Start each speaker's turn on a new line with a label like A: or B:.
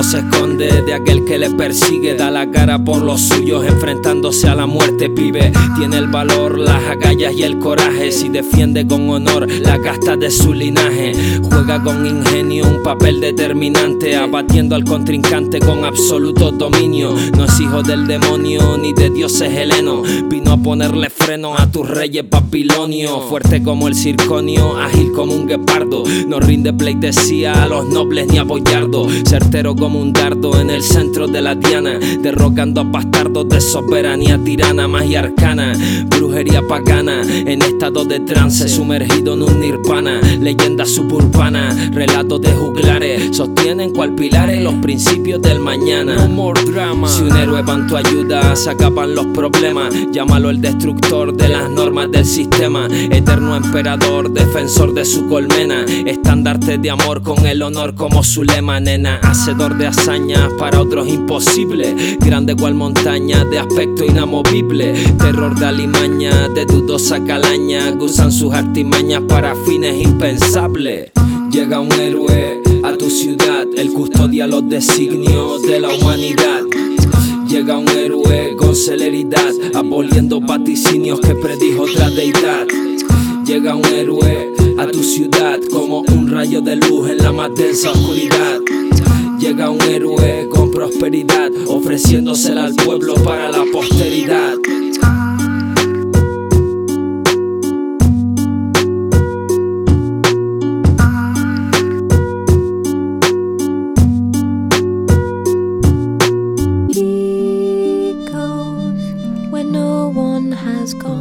A: se esconde de aquel que le persigue. Da la cara por los suyos, enfrentándose a la muerte, pibe. Tiene el valor, las agallas y el coraje. Si defiende con honor la casta de su linaje. Juega con ingenio un papel determinante, abatiendo al contrincante con absoluto dominio. No es hijo del demonio ni de dioses helenos. Vino a ponerle freno a tus reyes babilonios. Fuerte como el circonio, ágil como un guepardo. No rinde pleitesía a los nobles ni a boyardos. Certero como un dardo en el centro de la diana, derrocando a bastardos de soberanía tirana, magia arcana, brujería pagana, en estado de trance, sumergido en un nirvana. Leyenda suburbana, relatos de juglares, sostienen cual pilares los principios del mañana. No more drama. Si un héroe va en tu ayuda, se acaban los problemas. Llámalo el destructor de las normas del sistema. Eterno emperador, defensor de su colmena. Estandarte de amor con el honor como su lema, nena. Hacedor de hazañas, para otros imposible. Grande cual montaña, de aspecto inamovible. Terror de alimaña, de dudosa calaña. Usan sus artimañas para fines impensables. Llega un héroe a tu ciudad, él custodia los designios de la humanidad. Llega un héroe con celeridad, aboliendo vaticinios que predijo otra deidad. Llega un héroe a tu ciudad como un rayo de luz en la más densa oscuridad. Llega un héroe con prosperidad, ofreciéndosela al pueblo para la posteridad.
B: He goes where no one has gone.